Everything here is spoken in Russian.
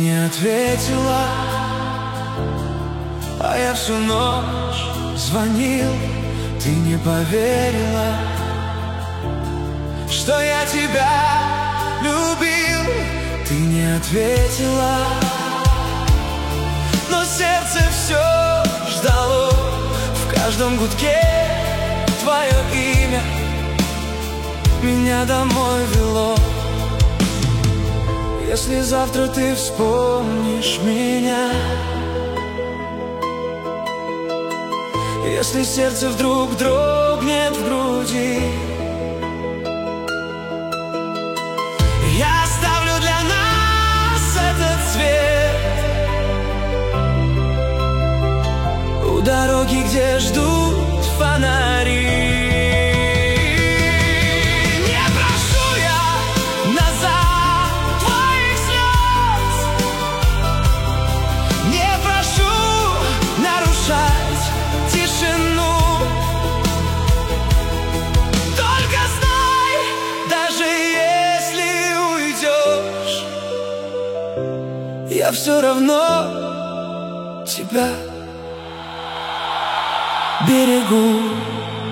не ответила, а я всю ночь звонил. Ты не поверила, что я тебя любил. Ты не ответила, но сердце все ждало. В каждом гудке твое имя меня домой вело. Если завтра ты вспомнишь меня, если сердце вдруг дрогнет в груди, я оставлю для нас этот свет у дороги, где ждут фонари. Не прошу я назад твоих слез, не прошу нарушать тишину. Только знай, даже если уйдешь, я все равно тебя берегу.